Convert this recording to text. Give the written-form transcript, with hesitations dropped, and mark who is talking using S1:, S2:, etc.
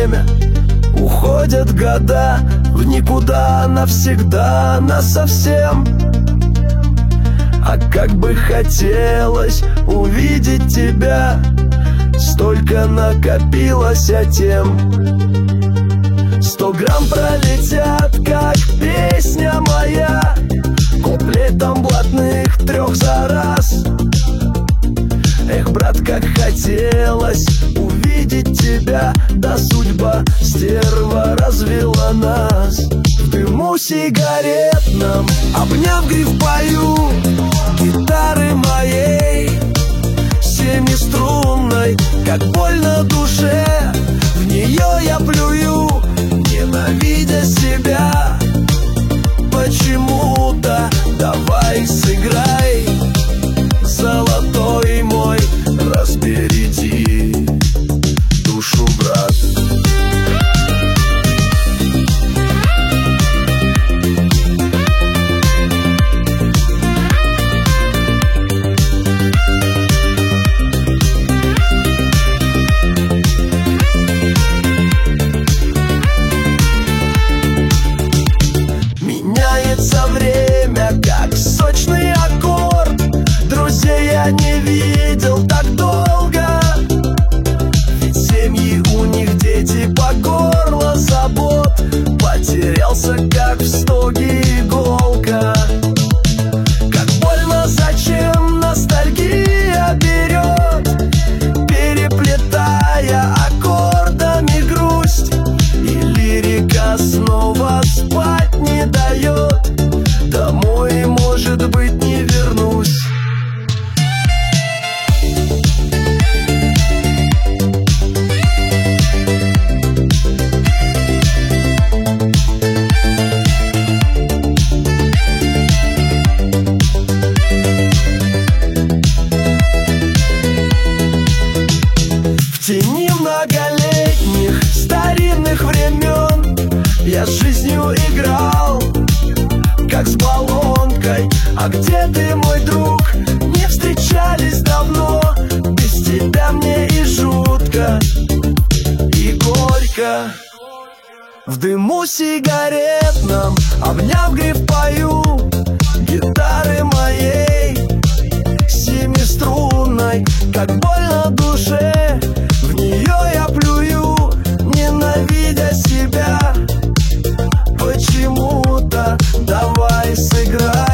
S1: время, уходят года в никуда, навсегда, насовсем. А как бы хотелось увидеть тебя, столько накопилось, а тем 100 грамм пролетят, как песня моя, куплетом блатных 3 за раз. Эх, брат, как хотелось увидеть тебя, да судьба стерва развела нас. В дыму сигаретном, обняв гриф, пою гитары моей семиструнной, как больно душе, в нее я плюю, ненавидя себя почему-то. Давай сыграй, золотой мой, разбереди душу, брат. Меняется время, как сочный аккорд. Друзей я не видел так долго, ведь семьи у них, дети по горло забот. Потерялся, как в стоге иголка. Как больно, зачем ностальгия берет, переплетая аккордами грусть, и лирика снова спать не дает. Домой, может быть, не вернусь. В тени многолетних старинных времен я с жизнью играл, как с баллонкой. А где ты, мой друг? Не встречались давно. Без тебя мне и жутко, и горько. В дыму сигаретном, обняв гриф, пою гитары моей семиструнной, как больно душе, в нее я плюю, ненавидя себя почему-то. Давай сыграй